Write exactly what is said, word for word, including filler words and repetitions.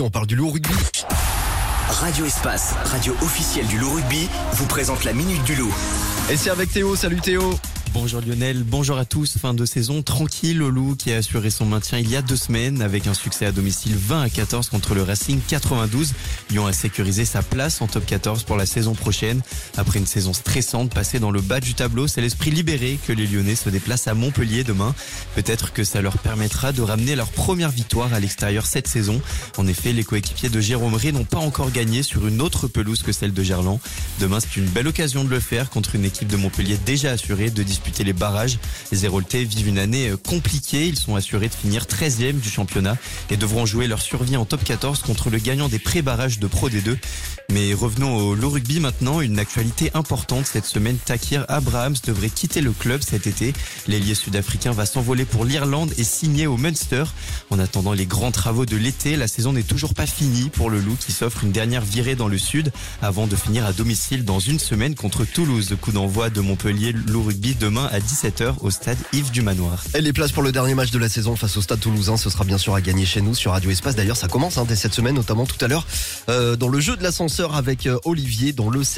On parle du loup rugby. Radio Espace, radio officielle du loup rugby, vous présente la Minute du Loup. Et c'est avec Théo. Salut Théo. Bonjour Lionel, bonjour à tous. Fin de saison tranquille au Loup qui a assuré son maintien il y a deux semaines avec un succès à domicile vingt à quatorze contre le Racing quatre-vingt-douze. Lyon a sécurisé sa place en top quatorze pour la saison prochaine. Après une saison stressante passée dans le bas du tableau, c'est l'esprit libéré que les Lyonnais se déplacent à Montpellier demain. Peut-être que ça leur permettra de ramener leur première victoire à l'extérieur cette saison. En effet, les coéquipiers de Jérôme Ré n'ont pas encore gagné sur une autre pelouse que celle de Gerland. Demain, c'est une belle occasion de le faire contre une équipe de Montpellier déjà assurée de disputer les barrages. Les Héroltais vivent une année compliquée. Ils sont assurés de finir treizième du championnat et devront jouer leur survie en top quatorze contre le gagnant des pré-barrages de Pro D deux. Mais revenons au Loup rugby maintenant. Une actualité importante cette semaine. Takir Abrahams devrait quitter le club cet été. L'ailier sud-africain va s'envoler pour l'Irlande et signer au Munster. En attendant les grands travaux de l'été, la saison n'est toujours pas finie pour le Loup qui s'offre une dernière virée dans le sud avant de finir à domicile dans une semaine contre Toulouse. Coup d'envoi de Montpellier Loup rugby demain à dix-sept heures au stade Yves du Manoir. Et les places pour le dernier match de la saison face au stade toulousain, ce sera bien sûr à gagner chez nous sur Radio Espace. D'ailleurs, ça commence hein, dès cette semaine, notamment tout à l'heure euh, dans le jeu de l'ascenseur avec euh, Olivier dans le